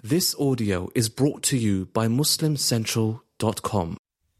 This audio is brought to you by MuslimCentral.com.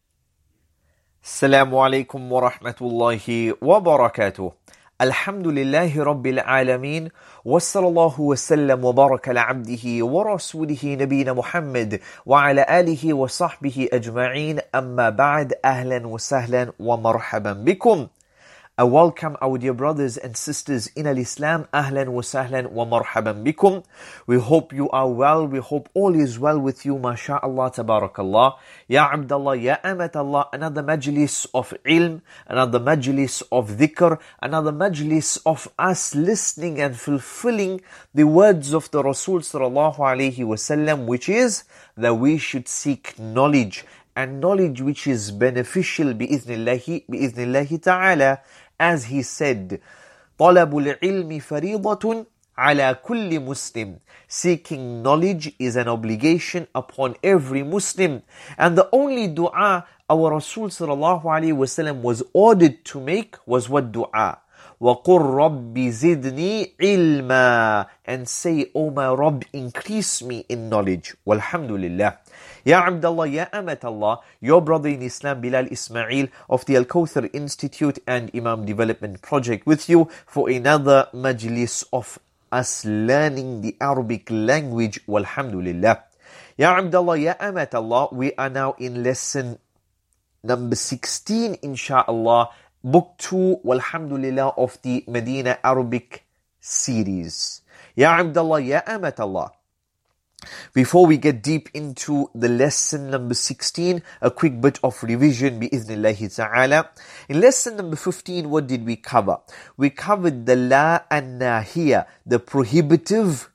Assalamu alaikum wa rahmatullahi wa barakatuh. Alhamdulillahi Rabbil Alameen. Wa sallallahu wa sallam wa baraka ala abdihi wa rasulihi nabina Muhammad wa ala alihi wa sahbihi ajma'een. Amma ba'd, ahlan wa sahlan wa marhaban bikum. I welcome our dear brothers and sisters in al-Islam. Ahlan wa sahlan wa marhaban bikum. We hope you are well. We hope all is well with you. MashaAllah, tabarakallah. Ya Abdullah, Ya Amatallah. Another majlis of ilm, another majlis of dhikr, another majlis of us listening and fulfilling the words of the Rasul sallallahu alayhi wasallam, which is that we should seek knowledge, and knowledge which is beneficial bi'iznillahi ta'ala. As he said, طَلَبُ الْعِلْمِ فَرِيضَةٌ عَلَى كُلِّ مُسْلِمٍ. Seeking knowledge is an obligation upon every Muslim. And the only dua our Rasul sallallahu alaihi wasallam was ordered to make was what dua? وَقُلْ رَبِّ زِدْنِي عِلْمًا. And say, O my Rabb, increase me in knowledge. Walhamdulillah. Ya Abdullah, Ya Amatallah, your brother in Islam, Bilal Ismail of the Al-Kawthar Institute and Imam Development Project with you for another majlis of us learning the Arabic language. Walhamdulillah. Ya Abdullah, Ya Amatallah, we are now in lesson number 16, inshaAllah, book 2, walhamdulillah, of the Medina Arabic series. Ya Abdullah, Ya Amatallah. Before we get deep into the lesson number 16, a quick bit of revision bi'iznillahi ta'ala. In lesson number 15, what did we cover? We covered the la and nahiya, the prohibitive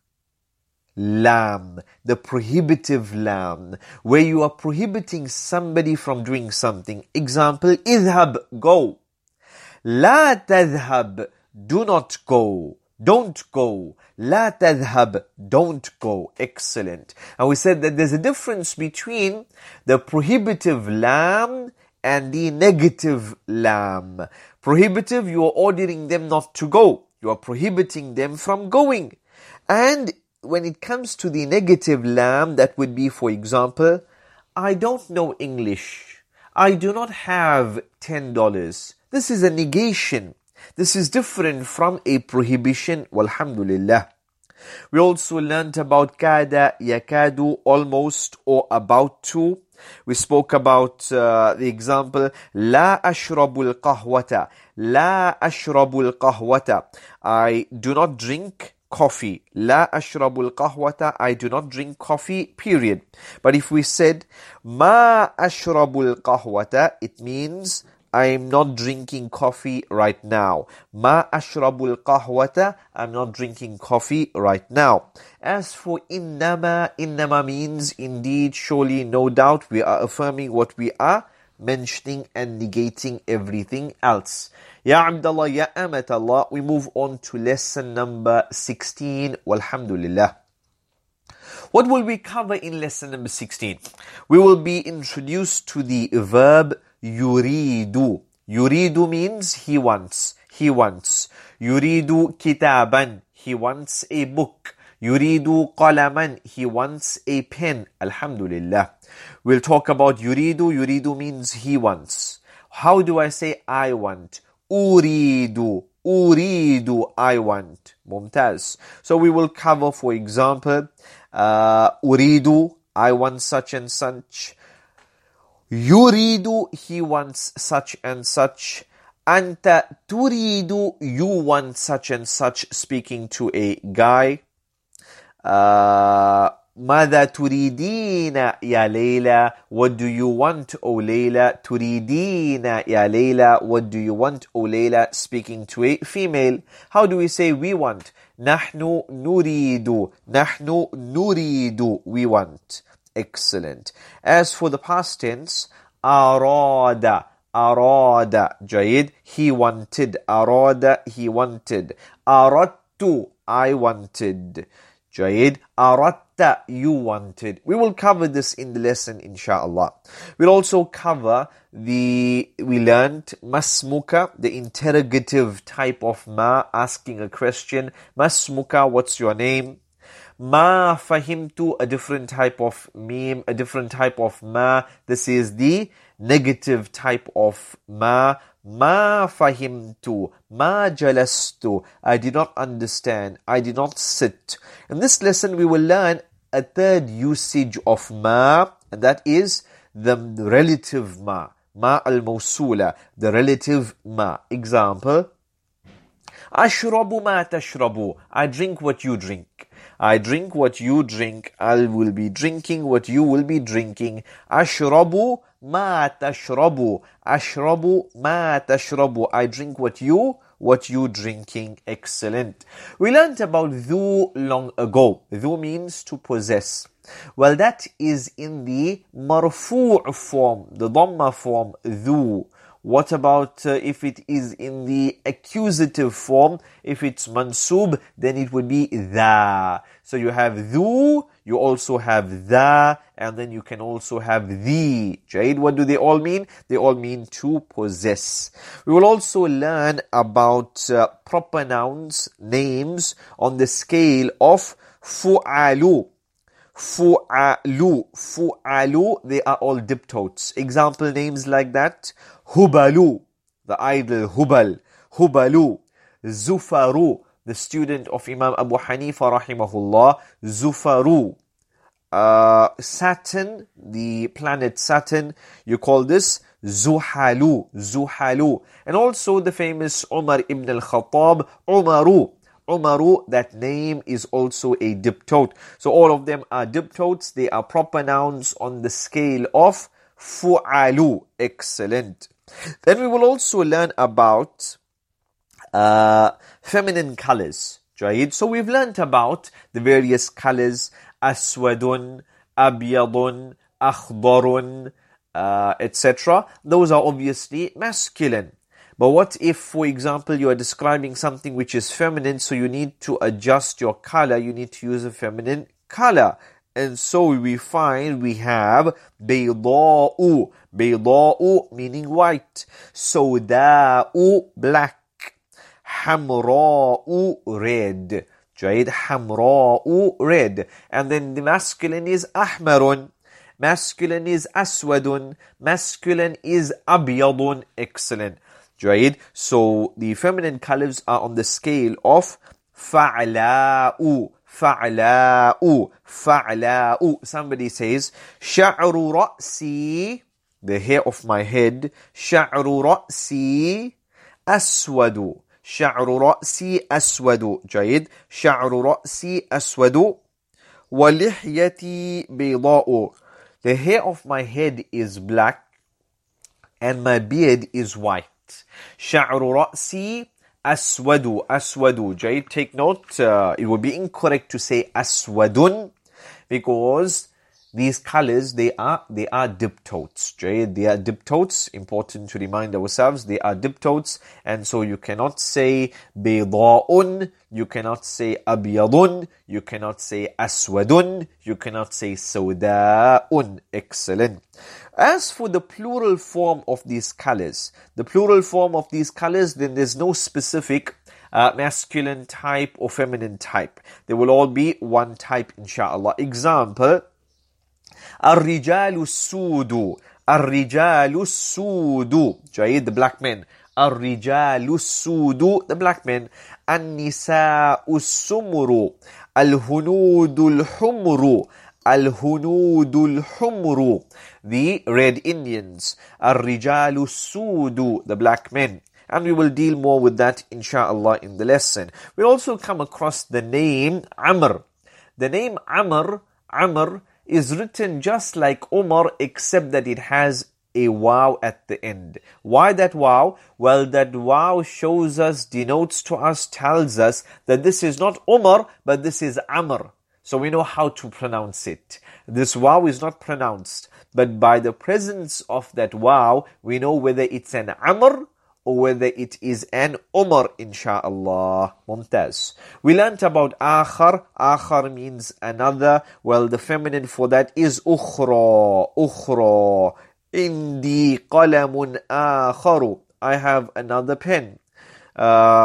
lam. The prohibitive lam, where you are prohibiting somebody from doing something. Example, idhab, go. La tadhhab, do not go. Don't go. La tadhhab, don't go. Excellent. And we said that there's a difference between the prohibitive lam and the negative lam. Prohibitive, you are ordering them not to go. You are prohibiting them from going. And when it comes to the negative lam, that would be, for example, I don't know English. I do not have $10. This is a negation. This is different from a prohibition. Walhamdulillah. We also learned about kada, yakadu, almost or about to. We spoke about the example, la ashrabul qahwata. La ashrabul qahwata. I do not drink coffee. La ashrabul qahwata. I do not drink coffee, period. But if we said ma ashrabul qahwata, it means I am not drinking coffee right now. Ma ashrabul qahwata, I'm not drinking coffee right now. As for innama means indeed, surely, no doubt. We are affirming what we are mentioning and negating everything else. Ya Abdullah, Ya Amatallah, we move on to lesson number 16. Walhamdulillah. What will we cover in lesson number 16? We will be introduced to the verb yuridu. Yuridu means he wants. He wants. Yuridu kitaban. He wants a book. Yuridu qalaman. He wants a pen. Alhamdulillah. We'll talk about yuridu. Yuridu means he wants. How do I say I want? Uridu. Uridu. I want. Mumtaz. So we will cover, for example, uridu. I want such and such. Yuridu, he wants such and such. Anta turidu, you want such and such, speaking to a guy. Mada turidina ya Layla, what do you want, O Layla? Turidina ya Layla, what do you want, O Layla? Speaking to a female. How do we say we want? Nahnu nuridu. Nahnu nuridu, we want. Excellent. As for the past tense, arada, arada, jayid, he wanted, arada, he wanted, aradtu, I wanted, jayid, aradta, you wanted. We will cover this in the lesson, inshallah. We'll also cover we learned masmuka, the interrogative type of ma, asking a question. Masmuka, what's your name? Ma fahimtu, a different type of meme, a different type of ma. This is the negative type of ma. Ma fahimtu, ma jalastu. I did not understand, I did not sit. In this lesson we will learn a third usage of ma, and that is the relative ma. Ma al-mawsula, the relative ma. Example, ashrabu ma tashrabu. I drink what you drink. I drink what you drink. I will be drinking what you will be drinking. Ashrabu ma tashrabu. Ashrabu ma tashrabu. I drink what you drinking. Excellent. We learnt about dhu long ago. Dhu means to possess. Well, that is in the marfu' form, the dhamma form, dhu. What about if it is in the accusative form? If it's mansub, then it would be dha. So you have dhu, you also have dha, and then you can also have the. Jade, what do they all mean? They all mean to possess. We will also learn about proper nouns, names on the scale of fu'alu. Fu'alu, fu'alu, they are all diptotes. Example names like that: Hubalu, the idol Hubal. Hubalu. Zufaru, the student of Imam Abu Hanifa rahimahullah. Zufaru. Saturn, the planet Saturn, you call this Zuhalu. Zuhalu. And also the famous Umar ibn al-Khattab, Umaru. Umaru, that name is also a diptote. So all of them are diptotes. They are proper nouns on the scale of fu'alu. Excellent. Then we will also learn about feminine colors. Jayid. So we've learnt about the various colors: aswadun, abyadun, akhdarun, etc. Those are obviously masculine. But what if, for example, you are describing something which is feminine, so you need to adjust your color, you need to use a feminine color. And so we find we have bayda'u. Bayda'u meaning white. Sawda'u, black. Hamra'u, red. Jayid, hamra'u, red. And then the masculine is ahmarun. Masculine is aswadun. Masculine is abyadun. Excellent. Jayid. So the feminine colors are on the scale of fa'la'u. Fa'la'u. Fa'la'u. Somebody says, sha'ru ra'si, the hair of my head. Sha'ru ra'si aswadu. Sha'ru ra'si aswadu. Jayid. Sha'ru ra'si aswadu. Wa lihyati bayda'u. The hair of my head is black and my beard is white. Sha'ru ra'si aswadu. Aswadu. Jayid, take note, it would be incorrect to say aswadun, because these colors, they are diptotes. Jayid, they are diptotes. Important to remind ourselves, they are diptotes. And so you cannot say bayda'un, you cannot say abyadun, you cannot say aswadun, you cannot say sawda'un. Excellent. As for the plural form of these colors, then there's no specific masculine type or feminine type. They will all be one type, inshallah. Example, Ar-rijalu sudu. Ar-rijalu sudu. Jayid, the black men. Ar-rijalu sudu, the black men. An-nisa'u sumru. Al-hunudul humru. Al-hunudul humru, the red Indians. Ar-rijalu sudu, the black men. And we will deal more with that, inshallah, in the lesson. We'll also come across the name Amr. The name Amr is written just like Umar, except that it has a waw at the end. Why that waw? Well, that waw shows us, denotes to us, tells us that this is not Umar, but this is Amr. So we know how to pronounce it. This waw is not pronounced, but by the presence of that waw, we know whether it's an Amr or whether it is an Umar, insha'Allah. Mumtaz. We learnt about akhar. Akhar means another. Well, the feminine for that is ukhra. Ukhra. Indi qalamun akharu. I have another pen.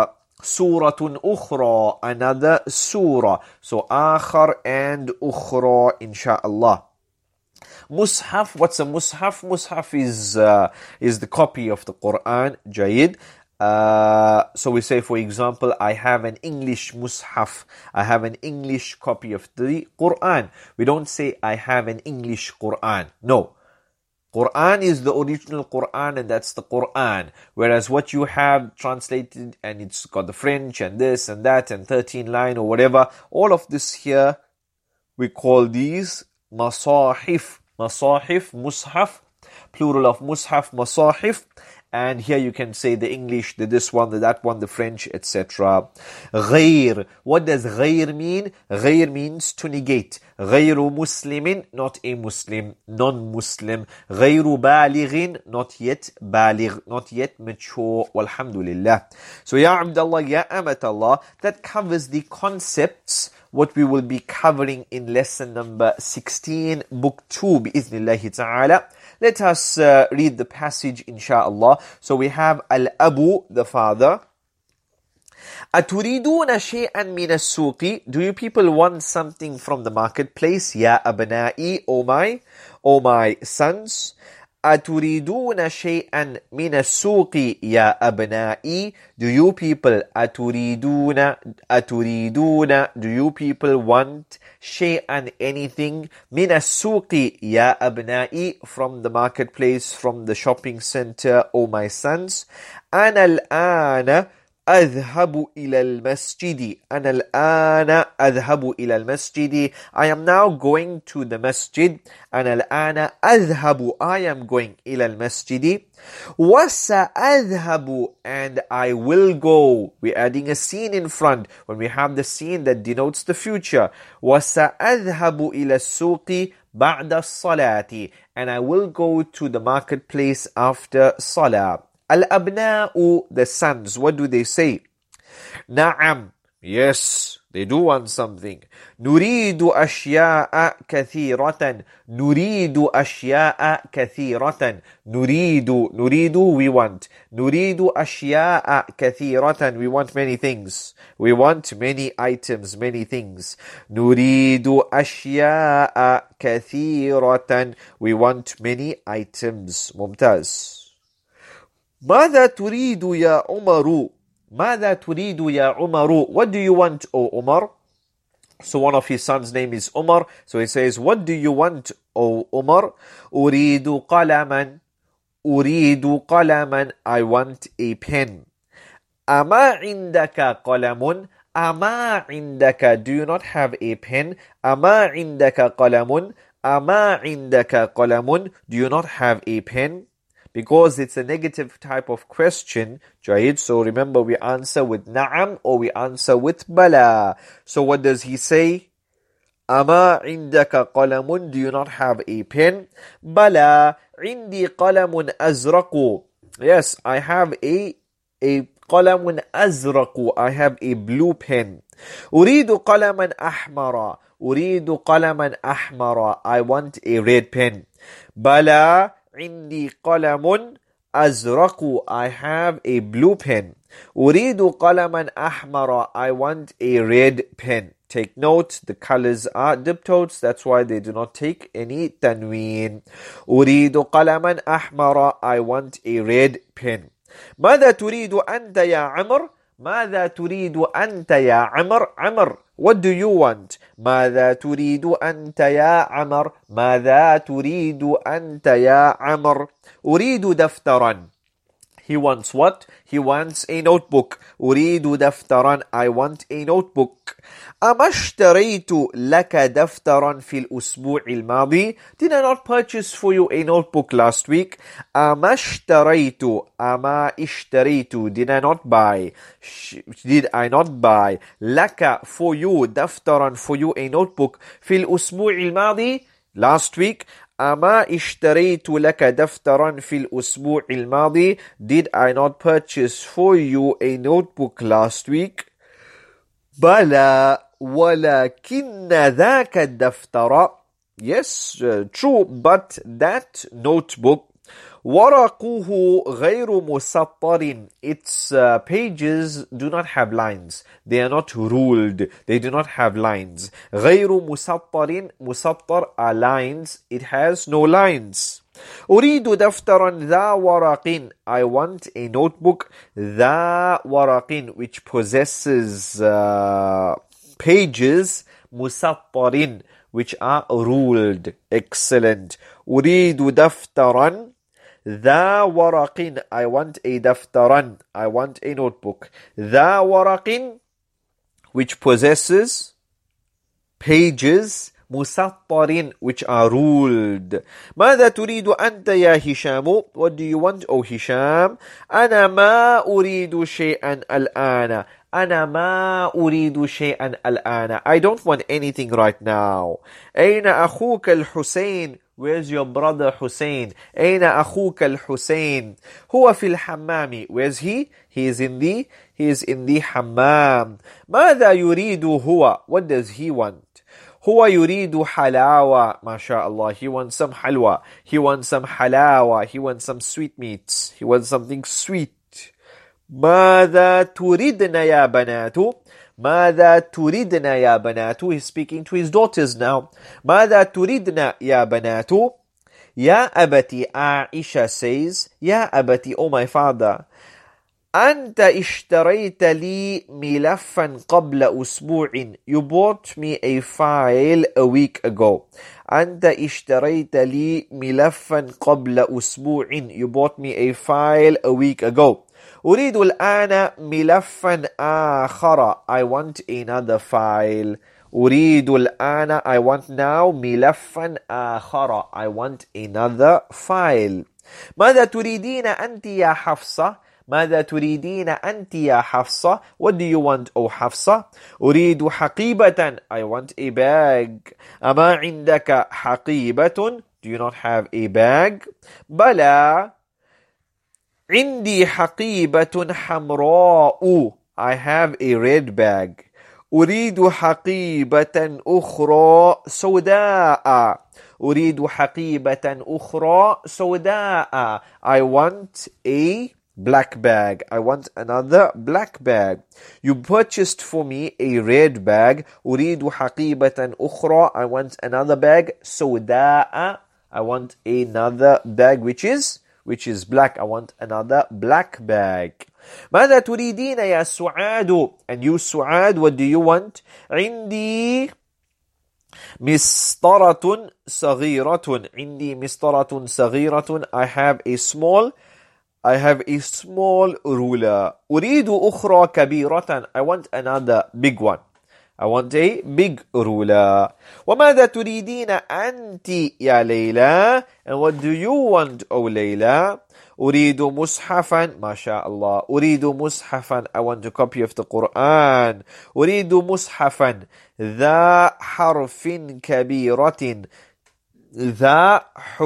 Suratun ukhra, another surah. So akhar and ukhra, insha'Allah. Mushaf, what's a mushaf? Mushaf is the copy of the Quran, Jayid. So we say, for example, I have an English mushaf. I have an English copy of the Quran. We don't say I have an English Quran. No. Quran is the original Quran, and that's the Quran. Whereas what you have translated, and it's got the French and this and that and 13 line or whatever, all of this here, we call these masahif. Masahif, mushaf, plural of mushaf, masahif. And here you can say the English, the this one, the that one, the French, etc. Ghayr. What does ghayr mean? Ghayr means to negate. Ghayru muslimin, not a Muslim, non-Muslim. Ghayru balighin, not yet baligh, not yet mature. Walhamdulillah. So ya Abdullah, ya Amatallah, that covers the concepts what we will be covering in lesson number 16, book 2, bi'ithnillahi ta'ala. Let us read the passage, insha'Allah. So we have Al-Abu, the father. أَتُرِيدُونَ شَيْئًا مِنَ السُّوقِ. Do you people want something from the marketplace? Ya abna'i, O my sons. أَتُرِيدُونَ شَيْئًا مِنَ السُّوقِ يَا أَبْنَائِي. Do you people أَتُرِيدُونَ do you people want شَيْئًا anything مِنَ السُّوقِ يَا أَبْنَائِي from the marketplace, from the shopping center, O my sons. أَنَا الْآنَ أذهب إلى المسجد. أنا الآن أذهب إلى المسجد. I am now going to the masjid. أنا الآن أذهب. I am going إلى المسجد. وسأذهب, and I will go. We're adding a scene in front. When we have the scene that denotes the future. وسأذهب إلى السوق بعد الصلاة. And I will go to the marketplace after salah. Al-abna'u, the sons, what do they say? Na'am, yes, they do want something. Nuridu ashya'a kathiratan. Nuridu ashya'a kathiratan. Nuridu, we want. Nuridu ashya'a kathiratan. We want many things. We want many items, many things. Nuridu ashya'a kathiratan. We want many items. Mumtaz. ماذا تريد يا عمر? ماذا تريد يا عمر? What do you want, O Umar? So one of his sons' name is Umar. So he says, what do you want, O Umar? أريد قلما. أريد قلما. I want a pen. أما عندك قلم? أما عندك. Do you not have a pen? أما عندك قلم? أما عندك قلم? Do you not have a pen? Because it's a negative type of question, Jahid. So remember, we answer with na'am or we answer with bala. So what does he say? Ama indaka qalamun. Do you not have a pen? Bala indi qalamun azraqu. Yes, I have a qalamun azraqu. I have a blue pen. Uridu qalaman ahmara. Uridu qalaman ahmara. I want a red pen. Bala عندي قلم أزرق. I have a blue pen. أريد قلما أحمر. I want a red pen. Take note, the colors are diptotes, that's why they do not take any tanween. أريد قلما أحمر. I want a red pen. ماذا تريد أنت يا عمر? ماذا تريد أنت يا عمر؟ عمر, what do you want? ماذا تريد أنت يا عمر؟ ماذا تريد أنت يا عمر؟ أريد دفترا. He wants what? He wants a notebook. أريد دفترا. I want a notebook. أما اشتريت لك دفترا في الأسبوع الماضي? Did I not purchase for you a notebook last week? أما اشتريت. أما اشتريت. Did I not buy? Did I not buy لك for you دفترا, for you a notebook في الأسبوع الماضي? Last week. أما اشتريت لك دفترا في الأسبوع الماضي? Did I not purchase for you a notebook last week? بلى ولكن ذاك الدفتر. Yes, true, but that notebook ورقه غير مسطر. Its pages do not have lines. They are not ruled. They do not have lines. غير مسطر. مسطر are lines. It has no lines. أريد دفترا ذا ورق. I want a notebook ذا ورق which possesses pages مسطر which are ruled. Excellent. أريد دفترا ذا ورق. I want a دفترا. I want a notebook ذا ورق which possesses pages مسطر which are ruled. ماذا تريد أنت يا هشام? What do you want, O Hisham? أنا ما أريد شيئا الآن. أنا ما أريد شيئا الآن. I don't want anything right now. أين أخوك الحسين? Where's your brother Hussein? أين أخوك الحسين? هو في الحمام. Where's he? He is in the حمام. ماذا يريد هو? What does he want? هو يريد حلاوة. ما شاء الله. He wants some halwa. He wants some halawa. He wants some sweetmeats. He wants something sweet. ماذا تريدن يا بنات? ماذا تريدن يا بنات? He's speaking to his daughters now. ماذا تريدن يا بنات? يا أبتي. Aisha says, يا أبتي, oh my father, أنت اشتريت لي ملفا قبل أسبوع. You bought me a file a week ago. أنت اشتريت لي ملفا قبل أسبوع. You bought me a file a week ago. أريد الآن ملفا آخر. I want another file. أريد الآن. I want now ملفا آخر. I want another file. ماذا تريدين أنت يا حفصة? ماذا تريدين أنت يا حفصة? What do you want, O حفصة? أريد حقيبة. I want a bag. أما عندك حقيبة? Do you not have a bag? بلى. عندي حقيبة حمراء. I have a red bag. أريد حقيبة أخرى سوداء. أريد حقيبة أخرى سوداء. I want a black bag. I want another black bag. You purchased for me a red bag. أريد حقيبة أخرى. I want another bag سوداء. I want another bag which is black. I want another black bag. ماذا تريدين يا سعاد? And you Suad, what do you want? عندي مسطرة صغيرة. عندي مسطرة صغيرة. I have a small ruler. أريد أخرى كبيرة. I want another big one. I want a big ruler. وماذا تريدين أنت يا ليلى? And what do you want, O ليلى? أريد مصحفا. ما شاء الله. أريد مصحفا. I want a copy of the Quran. أريد مصحفا ذا حرف كبيرة. ذا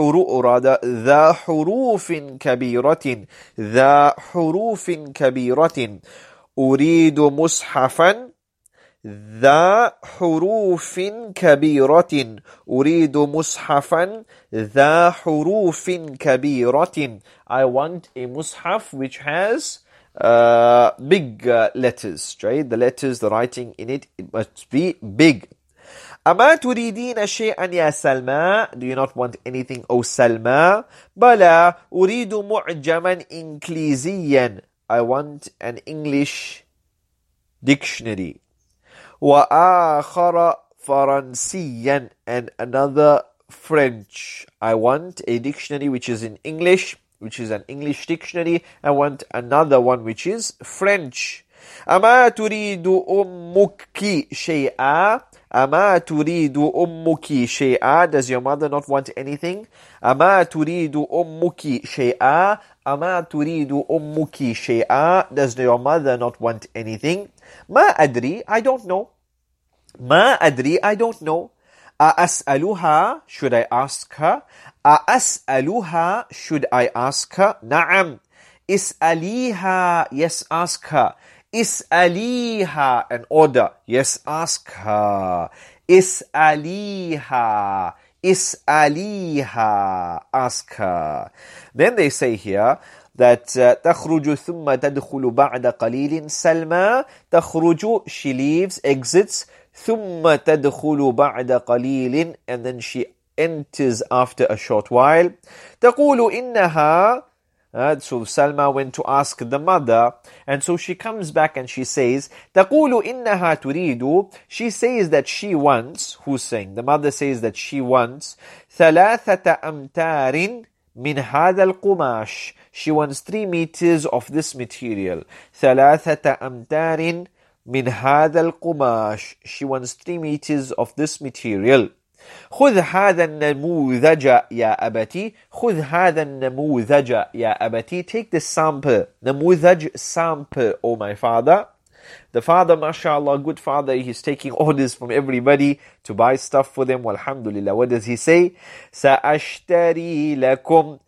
حروف كبيرة. ذا حروف كبيرة. أريد مصحفا ذا حروف كبيرة. أريد مصحفا ذا حروف كبيرة. I want a mushaf which has big letters, right? The letters, the writing in it, it must be big. أما تريدين شيئا يا سلمى? Do you not want anything, O سلمى? بلى. أريد معجما إنجليزيا. I want an English dictionary. وآخر فرنسيا. And another French. I want a dictionary which is in English, which is an English dictionary. I want another one which is French. أما تريد أمك شيئا? أما تريد أمك شيئا? Does your mother not want anything? أما تريد أمك شيئا? أما تريد أمك شيئا? Does your mother not want anything? ما أدري. I don't know. ما أدري. I don't know. أسألها. Should I ask her? أسألها. Should I ask her? نعم. اسأليها. Yes, ask her. اسأليها. An order. Yes, ask her. اسأليها. Is'aliha, ask her. Then they say here that تخرج ثم تدخل بعد قليل سلمى. تخرج, she leaves, exits. ثم تدخل بعد قليل, and then she enters after a short while. تقول إنها, so Salma went to ask the mother, and so she comes back and she says, تقول إنها تريد, she says that she wants, who's saying? The mother says that she wants ثلاثة أمتار من هذا القماش. She wants 3 meters of this material. ثلاثة أمتار من هذا القماش. She wants 3 meters of this material. خذ هذا النموذج يا أبتي. خذ هذا النموذج يا أبتي. Take this sample. نموذج, sample, oh my father. The father, mashallah, good father, he's taking orders from everybody to buy stuff for them. Walhamdulillah. What does he say? سأشتري لكم.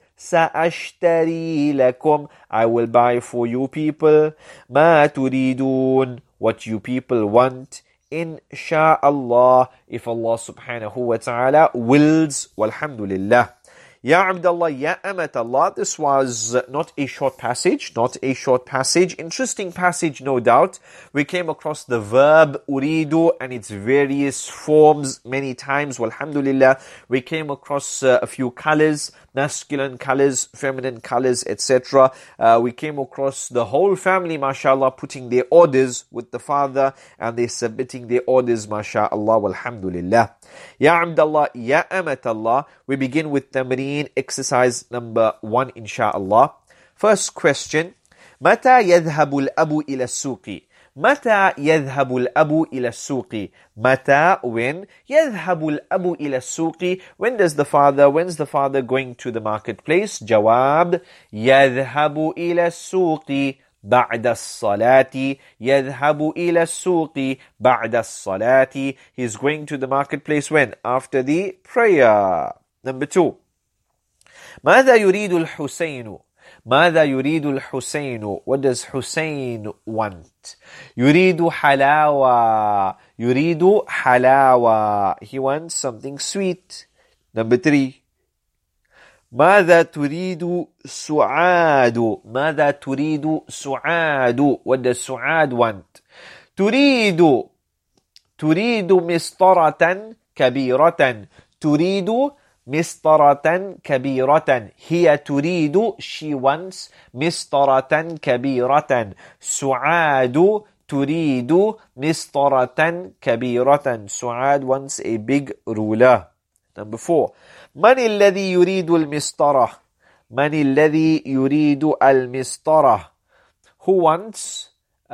سأشتري لكم. I will buy for you people. ما تريدون. What you people want. Insha'Allah, if Allah subhanahu wa ta'ala wills. Walhamdulillah. Ya Abdullah, Ya Amatallah. This was not a short passage, Interesting passage, no doubt. We came across the verb uridu and its various forms many times. Walhamdulillah. We came across a few colors, masculine colors, feminine colors, etc. We came across the whole family, mashallah, putting their orders with the father and they submitting their orders, mashallah, walhamdulillah. Ya Abdullah, Ya Amatallah. We begin with Tamreen, exercise number 1, inshaAllah. First question. متى يذهب الأب إلى السوق? متى يذهب الأب إلى السوق? متى, when. يذهب الأب إلى السوق. When's the father going to the marketplace? جواب. يذهب إلى السوق بعد الصلاة. يذهب إلى السوق بعد الصلاة. He's going to the marketplace when? After the prayer. Number 2. ماذا يريد الحسين? ماذا يريد الحسين? What does Hussein want? يريد حلاوة. يريد حلاوة. He wants something sweet. Number 3. ماذا تريد سعاد? ماذا تريد سعاد? What does سعاد want? تريد مسطرة كبيرة. تريد مسطرة كبيرة. هي تريد, she wants, مسطرة كبيرة. سعاد تريد مسطرة كبيرة. سعاد wants a big ruler. Number 4. من الذي يريد المسطرة? من الذي يريد المسطرة? Who wants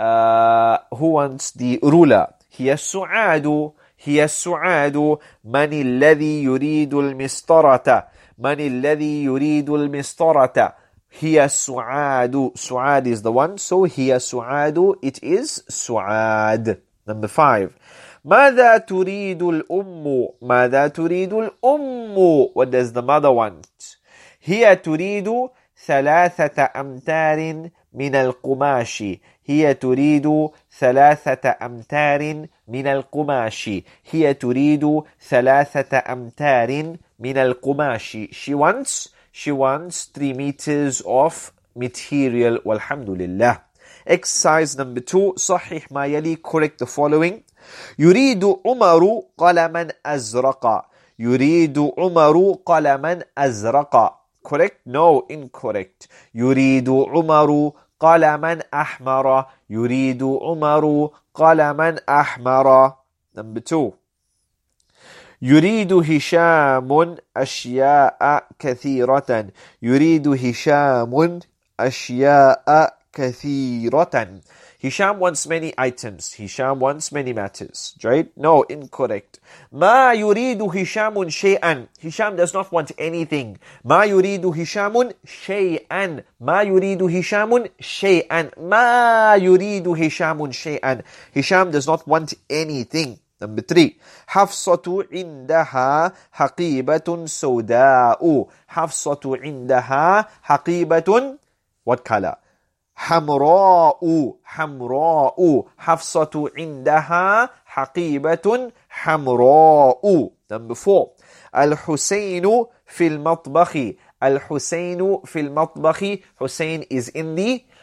the ruler? هي السعاد. هي السعاد. من الذي يريد المسطرة? من الذي يريد المسطرة? هي السعاد. سعاد is the one, so هي السعاد, it is سعاد. Number 5. ماذا تريد الأم؟ ماذا تريد الأم? What does the mother want? هي تريد 3 أمتار من القماش. هي تريد 3 أمتار من القماش. هي تريد 3 أمتار من القماش. She wants 3 meters of material. Walhamdulillah. Exercise number 2. صحح ما يلي. Correct the following. يريد عمر قلما أزرق. يريد عمر قلما أزرق. Correct? No, incorrect. يريد عمر قلما أحمر. يريد عمر قلما أحمر. Number 2. يريد هشام أشياء كثيرة. يريد هشام أشياء كثيرة. Hisham wants many items. Hisham wants many matters. Right? No, incorrect. ما يريد هشام شيئا. Hisham does not want anything. ما يريد هشام شيئا. ما يريد هشام شيئا. ما يريد هشام شيئا. Hisham does not want anything. Number 3. حفصة عندها حقيبة سوداء. حفصة عندها حقيبة, what color? حمراء. حمراء. حفصة عندها حقيبة حمراء. Number 4. الحسين في المطبخ. الحسين في المطبخ. Hussein is in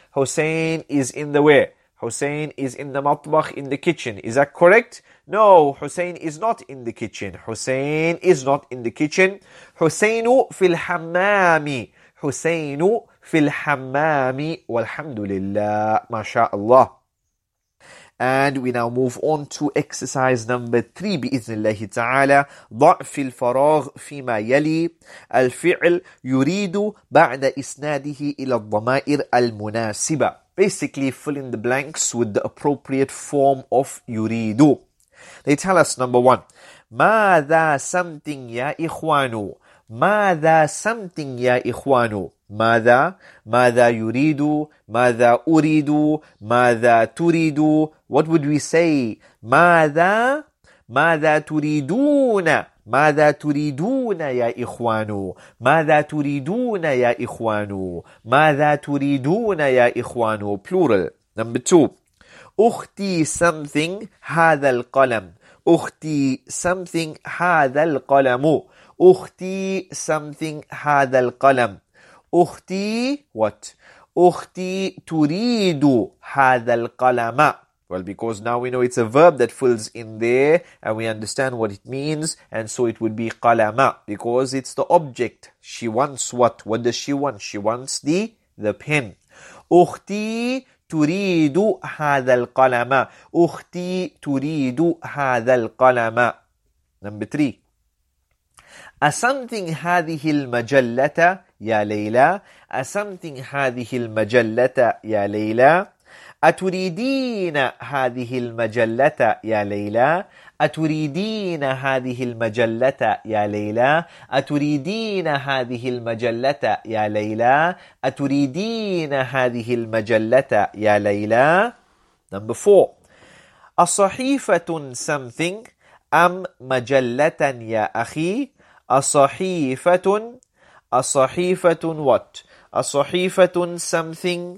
the where? Hussein is in the مطبخ, in the kitchen. Is that correct? No, Hussein is not in the kitchen. Hussein is not in the kitchen. حسين في الحمام. حسين في الحمام. والحمد لله. ما شاء الله. And we now move on to exercise number 3 بإذن الله تعالى. ضع في الفراغ فيما يلي الفعل يريد بعد إسناده إلى الضمائر المناسبة. Basically fill in the blanks with the appropriate form of يريد. They tell us number 1. ماذا something يا إخوان. ماذا something يا إخوان. ماذا يريد. ماذا أريد. ماذا تريد. What would we say? ماذا تريدون. ماذا تريدون يا إخوان. ماذا تريدون يا إخوان. ماذا تريدون يا إخوان. Plural. Number 2. أختي something هذا القلم. أختي something هذا القلم. أختي something هذا القلم. أختي what? أختي تريد هذا القلم. Well, because now we know it's a verb that fills in there and we understand what it means, and so it would be qalama because it's the object. She wants what? What does she want? She wants the pen. أختي تريد هذا القلم. أختي تريد هذا القلم. Number 3. أسمتم هذه المجلة يا ليلى. أسمتم هذه المجلة يا ليلى. أتريدين هذه المجلة يا ليلى. أتريدين هذه المجلة يا ليلى. أتريدين هذه المجلة يا ليلى. أتريدين هذه المجلة يا ليلى. Number 4. أصحيفة something أم مجلة يا أخي. أصحيفة what? أصحيفة something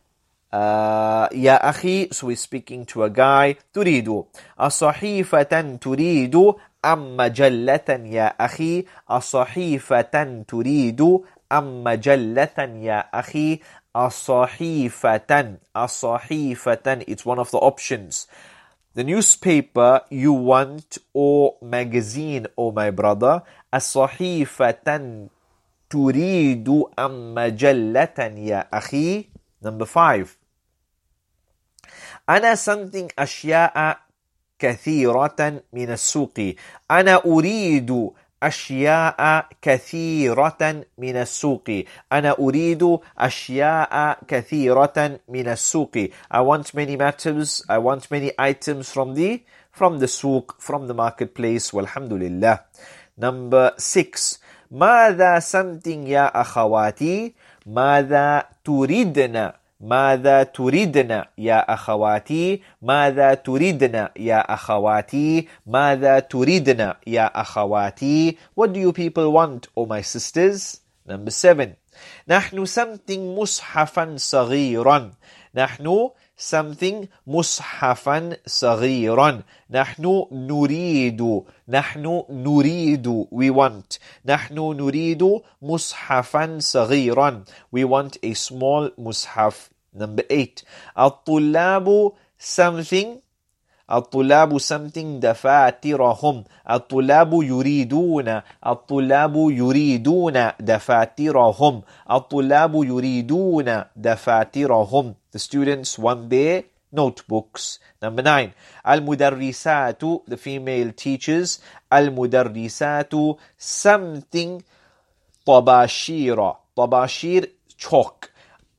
يا أخي. So we're speaking to a guy. تريد. أصحيفة تريد أم مجلة يا أخي. أصحيفة تريد أم مجلة يا أخي. أصحيفة. It's one of the options. The newspaper you want or magazine, oh my brother. أصحيفة تريد أم مجلة يا أخي. Number 5. أنا something أشياء كثيرة من السوق. أنا أريد أشياء كثيرة من السوق. أنا أريد أشياء كثيرة من السوق. I want many matters. I want many items from the souk, from the marketplace. والحمد لله. Number 6. ماذا something يا أخواتي. ماذا تريدن. ماذا تريدن يا أخواتي. ماذا تريدن يا أخواتي. ماذا تريدن يا أخواتي. What do you people want, oh my sisters? Number 7. نحن something مصحفا صغيرا. نحن something مصحفا صغيرا. نحن نريد. نحن نريد. We want. نحن نريد مصحفا صغيرا. We want a small مصحف. Number 8. الطلاب something. الطلاب something دفاترهم. الطلاب يريدون. الطلاب يريدون دفاترهم. الطلاب يريدون دفاترهم. The students want their notebooks. Number 9. المدرسات, the female teachers. المدرسات something طباشير. طباشير chalk.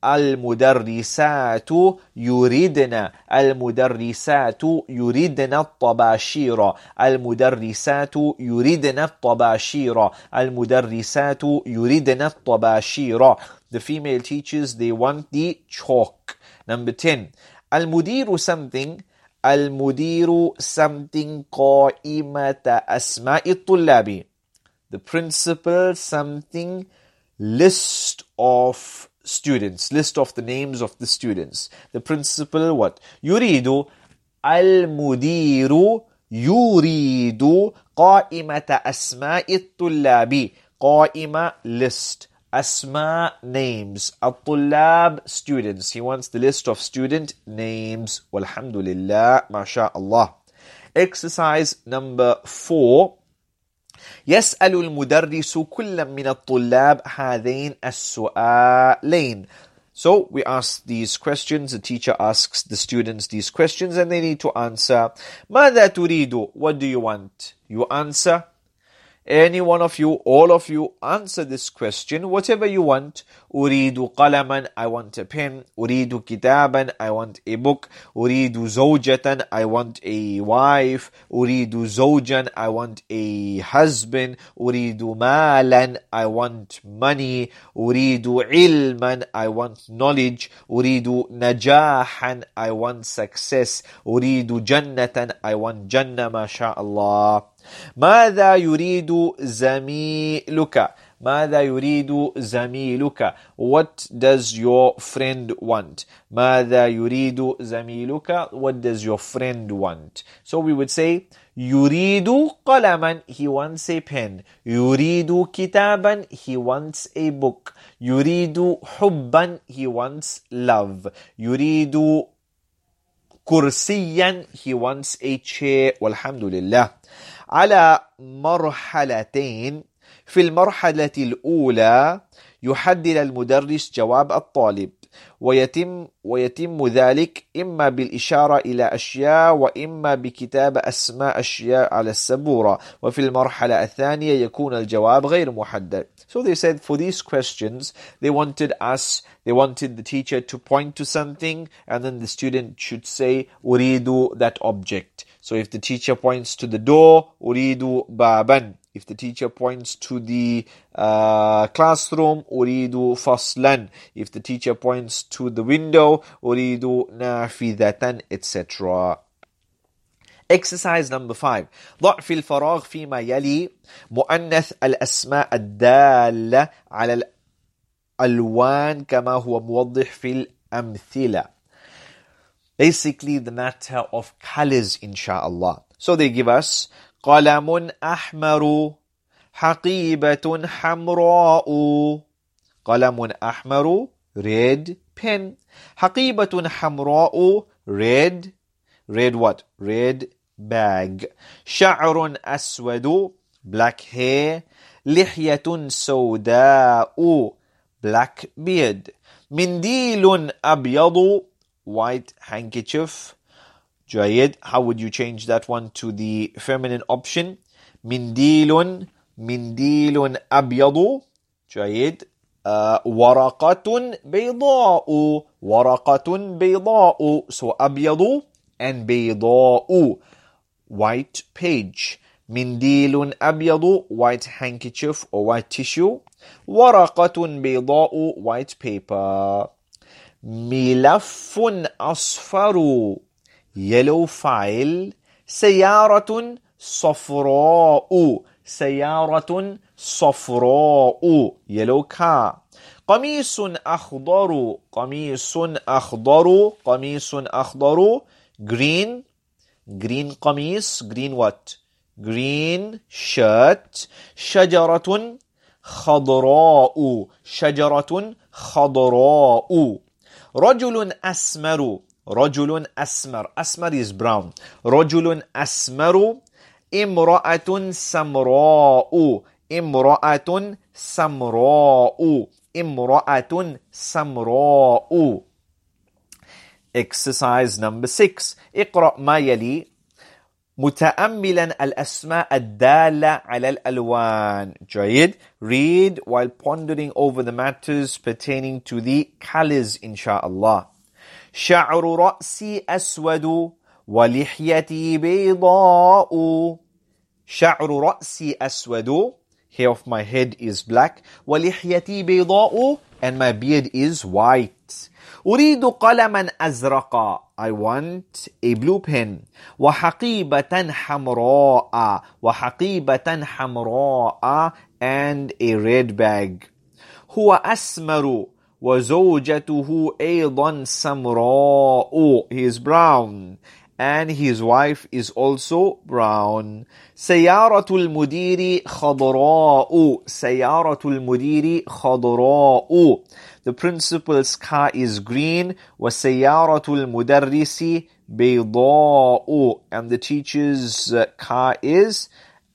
المدرسات يريدن. المدرسات يريدن الطباشير. المدرسات يريدن الطباشير. المدرسات يريدن الطباشير. The female teachers, they want the chalk. Number 10. المدير something. المدير something قائمة أسماء الطلاب. The principal something list of students. List of the names of the students. The principal what? يريد. المدير يريد قائمة أسماء الطلاب. قائمة list. Asma names. الطلاب students. He wants the list of student names. Walhamdulillah. MashaAllah. Exercise number 4. يسأل المدرس كل من الطلاب هذين السؤالين. So we ask these questions, the teacher asks the students these questions and they need to answer. ماذا تريد? What do you want? You answer. Any one of you, all of you, answer this question, whatever you want. أريد قلما, I want a pen. أريد كتابا, I want a book. أريد زوجة, I want a wife. أريد زوجا, I want a husband. أريد مالا, I want money. أريد علما, I want knowledge. أريد نجاحا, I want success. أريد جنة, I want جنة. ما شاء الله. ماذا يريد زميلك? ماذا يريد زميلك? What does your friend want? ماذا يريد زميلك? What does your friend want? So we would say يريد قلما, he wants a pen. يريد كتابا, he wants a book. يريد حبا, he wants love. يريد كرسيا, he wants a chair. والحمد لله. على مرحلتين. في المرحلة الأولى يحدد المدرس جواب الطالب ويتم ذلك إما بالإشارة إلى أشياء وإما بكتابة أسماء أشياء على السبورة. وفي المرحلة الثانية يكون الجواب غير محدد. So they said for these questions they wanted the teacher to point to something and then the student should say أريد that object. So if the teacher points to the door, أريد بابا. If the teacher points to the classroom, أريد فصلا. If the teacher points to the window, أريد نافذة, etc. Exercise number 5. ضع في الفراغ فيما يلي مؤنث الأسماء الدالة على الألوان كما هو موضح في الأمثلة. Basically the matter of colors, inshallah. So they give us قلم أحمر, حقيبة حمراء. قلم أحمر, red pen. حقيبة حمراء, red what? Red bag. شعر أسود, black hair. لحية سوداء, black beard. منديل أبيض, white handkerchief. جيد. How would you change that one to the feminine option? منديل أبيض. جيد. ورقة بيضاء. So أبيض and بيضاء. White page. منديل أبيض, white handkerchief or white tissue. ورقة بيضاء, white paper. ملف أصفر, yellow file. سيارة صفراء. yellow car. قميص أخضر. Green قميص, green what? Green shirt. شجرة خضراء. رجل أسمر. أسمر is brown. رجل أسمر. امرأة سمراء. Exercise number 6. اقرأ ما يلي متأملا الأسماء الدالة على الألوان. جيد. Read while pondering over the matters pertaining to the colors, inshallah. شعر رأسي أسود ولحيتي بيضاء. شعر رأسي أسود, hair of my head is black. ولحيتي بيضاء, and my beard is white. أريد قلما أزرق, I want a blue pen. وحقيبة حمراء, and a red bag. هو أسمر وزوجته أيضا سمراء. He is brown and his wife is also brown. سيارة المدير خضراء. سيارة المدير خضراء. The principal's car is green. وسيارة المدرس بيضاء. And the teacher's car is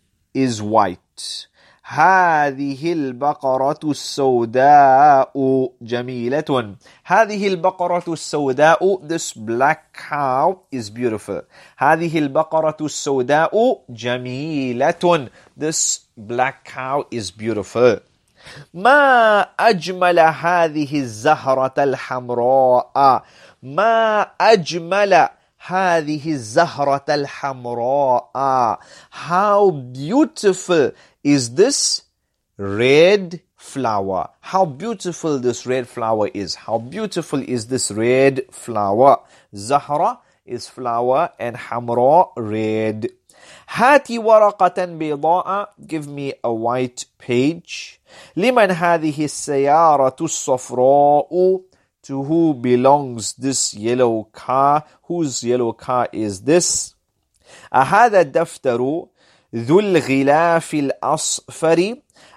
white. هذه البقرة السوداء جميلة. هذه البقرة السوداء. This black cow is beautiful. هذه البقرة السوداء جميلة. This black cow is beautiful. ما أجمل هذه الزهرة الحمراء. ما أجمل هذه الزهرة الحمراء. How beautiful is this red flower. How beautiful this red flower is. How beautiful is this red flower. Zahra is flower and hamra red. هاتي ورقة بيضاء. Give me a white page. لمن هذه السيارة الصفراء. To who belongs this yellow car? Whose yellow car is this? أهذا الدفتر ذو الغلاف الأصفر.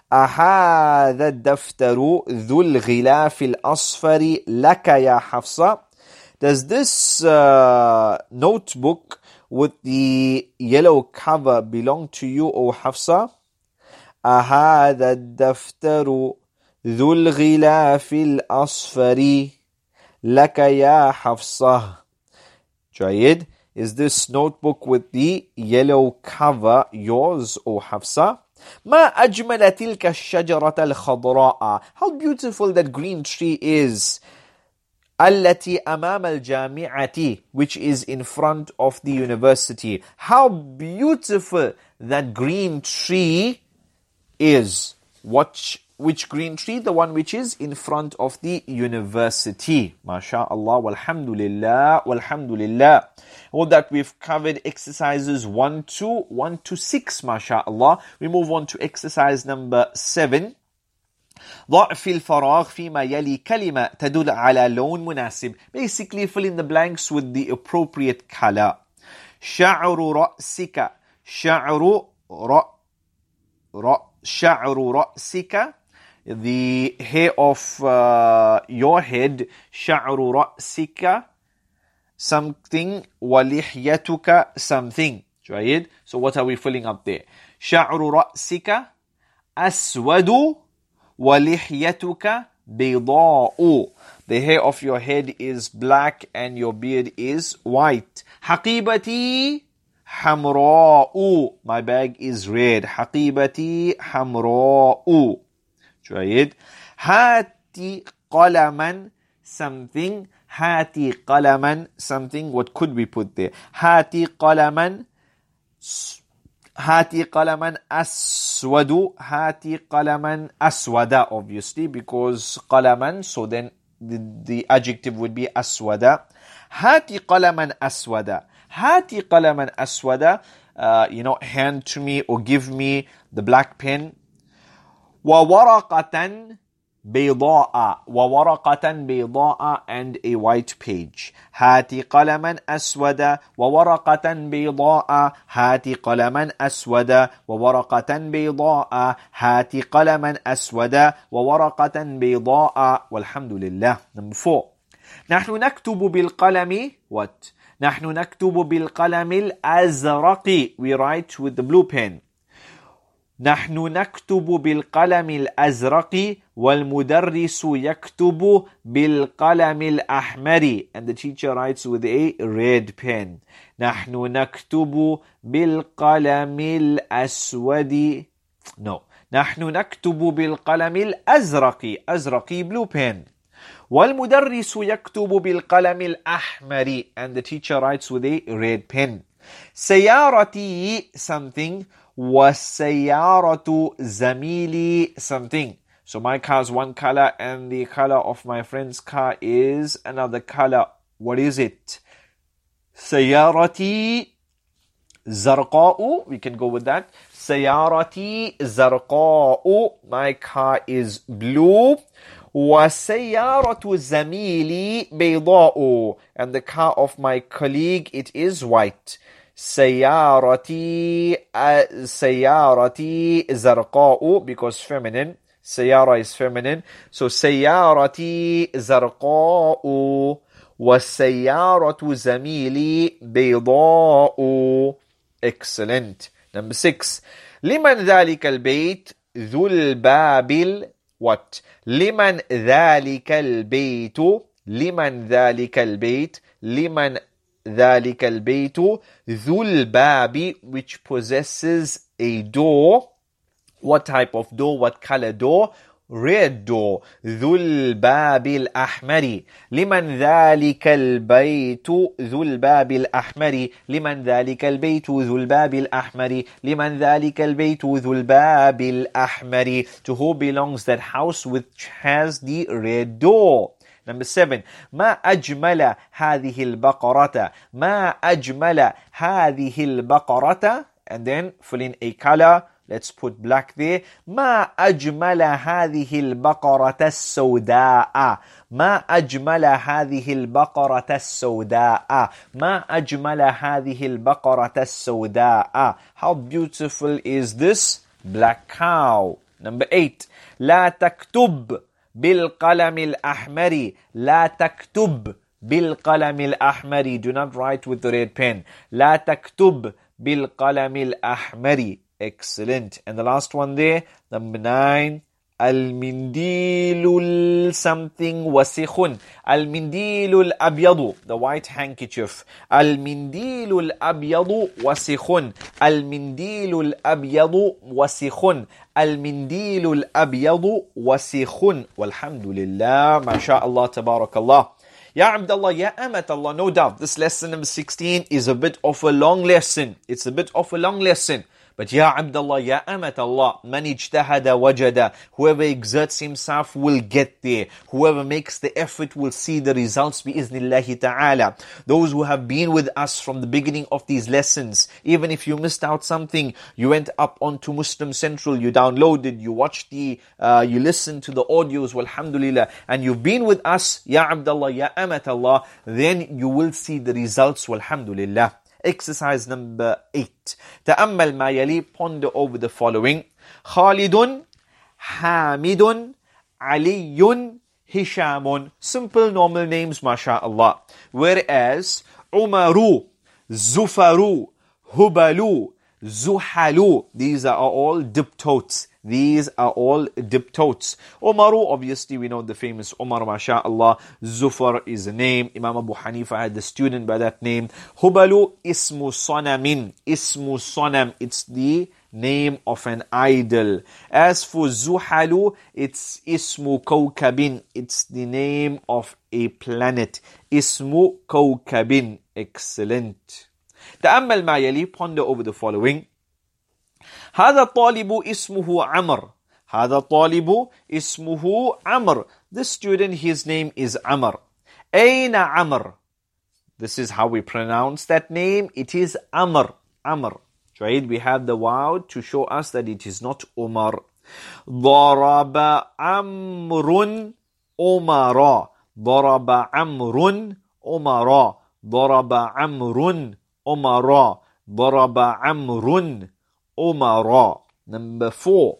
أهذا الدفتر ذو الغلاف الأصفر لك يا حفصة. Does this notebook with the yellow cover belong to you, O Hafsa? أهذا الدفتر ذو الغلاف الأصفر لك يا حفصة. جيد. Is this notebook with the yellow cover yours, O Hafsa? ما أجمل تلك الشجرة الخضراء. How beautiful that green tree is. التي أمام الجامعة, which is in front of the university. How beautiful that green tree is. Which green tree? The one which is in front of the university. MashaAllah, walhamdulillah, walhamdulillah. All that we've covered exercises 1 to 6, MashaAllah. We move on to exercise number 7. ضع في الفراغ فيما يلي كلمة تدل على لون مناسب. Basically fill in the blanks with the appropriate color. شعر رأسك. شعر رأسك. The hair of your head. شعر رأسك something. ولحيتك something. جيد. So what are we filling up there? شعر رأسك أسود ولحيتك بيضاء. The hair of your head is black and your beard is white. حقيبتي حمراء. My bag is red. حقيبتي حمراء. جيد. هاتي قلما something. هاتي قلما something. What could we put there? هاتي قلما. هاتي قلما أسود. هاتي قلما أسود, obviously, because قلما, so then the adjective would be أسود. هاتي قلما أسود. هاتي قلما أسود. Hand to me or give me the black pen. وورقة بيضاء. وورقة بيضاء and a white page. هاتي قلما أسود وورقة بيضاء. هاتي قلما أسود وورقة بيضاء. هاتي قلما أسود وورقة بيضاء. والحمد لله. Number 4. نحن نكتب بالقلم what? نحن نكتب بالقلم الأزرق. We write with the blue pen. نحن نكتب بالقلم الأزرق والمدرس يكتب بالقلم الأحمر. And the teacher writes with a red pen. نحن نكتب بالقلم الأسود. No. نحن نكتب بالقلم الأزرق. أزرق blue pen. والمدرس يكتب بالقلم الأحمر. And the teacher writes with a red pen. سيارتي something. وَالسَّيَّارَةُ زَمِيلِي something. So my car is one color and the color of my friend's car is another color. What is it? سَيَّارَتِي زَرْقَاءُ. We can go with that. سَيَّارَتِي زَرْقَاءُ. My car is blue. وَسَيَّارَةُ زَمِيلِي بَيْضَاءُ. And the car of my colleague, it is white. سَيَّارَتِي زَرْقَاءُ, because feminine. Sayyara is feminine. So سَيَّارَتِي زَرْقَاءُ وَسَيَّارَةُ زَمِيلِي بَيْضَاءُ. Excellent. Number 6. لمن ذلك البيت ذو الباب what? لمن ذلك البيت لمن ذلك البيت لمن ذلك البيت ذو الباب, which possesses a door. What type of door? What color door? Red door. ذو الباب الأحمر. لمن ذلك البيت ذو الباب الأحمر. لمن ذلك البيت ذو الباب الأحمر. لمن ذلك البيت ذو الباب الأحمر. To who belongs that house which has the red door? Number 7. ما أجمل هذه البقرة. ما أجمل هذه البقرة. And then fill in a color. Let's put black there. ما أجمل هذه البقرة السوداء. ما أجمل هذه البقرة السوداء. ما أجمل هذه البقرة السوداء. How beautiful is this black cow? Number 8. لا تكتب بالقلم الأحمر. لا تكتب بالقلم الأحمر. Do not write with the red pen. لا تكتب بالقلم الأحمر. Excellent. And the last one there, number 9. المنديل something وسخ. المنديل الأبيض, the white handkerchief. المنديل الأبيض وسخ. المنديل الأبيض وسخ. المنديل الأبيض وسخ. والحمد لله ما شاء الله تبارك الله. Ya Abdullah, Ya Amat Allah, no doubt this lesson number 16 is a bit of a long lesson. It's a bit of a long lesson. But Ya Abdullah, Ya Amat Allah, man ijtahada wajada. Whoever exerts himself will get there. Whoever makes the effort will see the results bi'iznillahi ta'ala. Those who have been with us from the beginning of these lessons, even if you missed out something, you went up onto Muslim Central, you downloaded, you watched you listened to the audios, walhamdulillah, and you've been with us, Ya Abdullah, Ya Amat Allah, then you will see the results, walhamdulillah. Exercise number 8. تأمل ما يلي, ponder over the following. خالد, حامد, علي, هشام. Simple normal names, mashallah. Whereas Umaru, Zufaru, Hubalu, Zuhalu, these are all diptotes. These are all diptotes. Umaru, obviously we know the famous Umar, mashallah. Zufar is a name. Imam Abu Hanifa had the student by that name. Hubalu, ismu sonamin. Ismu sonam, it's the name of an idol. As for Zuhalu, it's ismu kawkabin. It's the name of a planet. Ismu kawkabin. Excellent. تأمل ما يلي, ponder over the following. هذا الطالب اسمه عمر. هذا الطالب اسمه عمر. This student, his name is Amr. أين عمر? This is how we pronounce that name. It is Amr. Amr. Right? We have the wow to show us that it is not Umar. ضرب عمرو عمرا. ضرب عمرو عمرا. ضرب عمرو عمرا. ضرب عمرو عمرا. Number 4.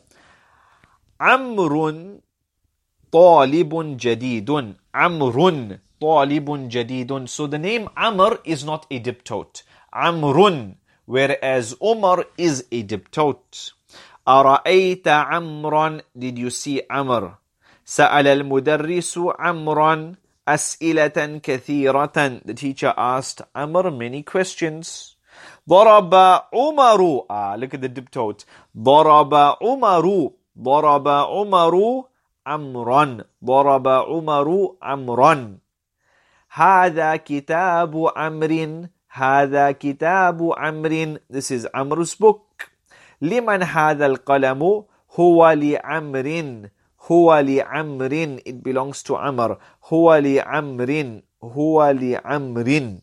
عمرو طالب جديد. عمرو طالب جديد. So the name Amr is not a diptote. عمرو, whereas Umar is a diptote. أرأيت عمرا? Did you see Amr? سأل المدرس عمرا أسئلة كثيرة. The teacher asked Amr many questions. ضرب عمر. Look at the diptote. ضرب عمر. ضرب عمر عمرا. ضرب عمر عمرا. هذا كتاب عمرو. هذا كتاب عمرو. This is Amr's book. لمن هذا القلم؟ هو لعمر. هو لعمر. It belongs to Amr. هو لعمر. هو لعمر.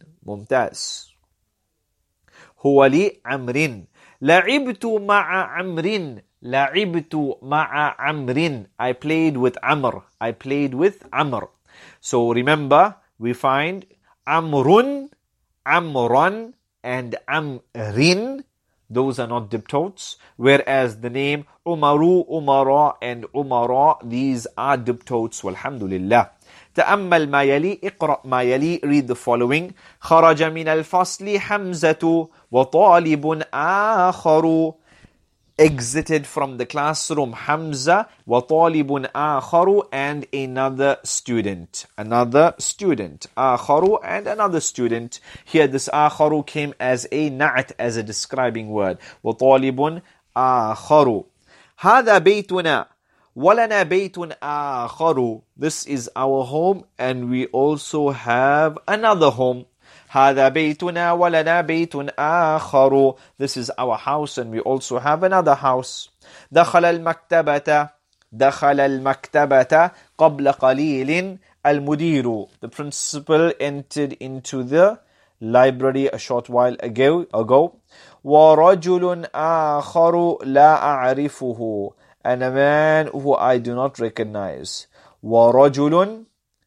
ممتاز. هو لعمر. لعبت مع عمر. لعبت مع عمر. I played with Amr. I played with Amr. So remember, we find Amrun, Amran, and Amrin. Those are not diptotes. Whereas the name Umaru, Umara, and Umara, these are diptotes. Walhamdulillah. تأمل ما يلي. اقرأ ما يلي. Read the following. خرج من الفصل حمزة وطالب آخر. Exited from the classroom Hamza وطالب آخر, and another student. Another student. آخر, and another student. Here this آخر came as a na'at, as a describing word. وطالب آخر. هذا بيتنا ولنا بيت آخر. This is our home, and we also have another home. هذا بيتنا ولنا بيت آخر. This is our house, and we also have another house. دخل المكتبة. دخل المكتبة قبل قليل المدير. The principal entered into the library a short while ago. ورجل آخر لا أعرفه. And a man who I do not recognize. ورجل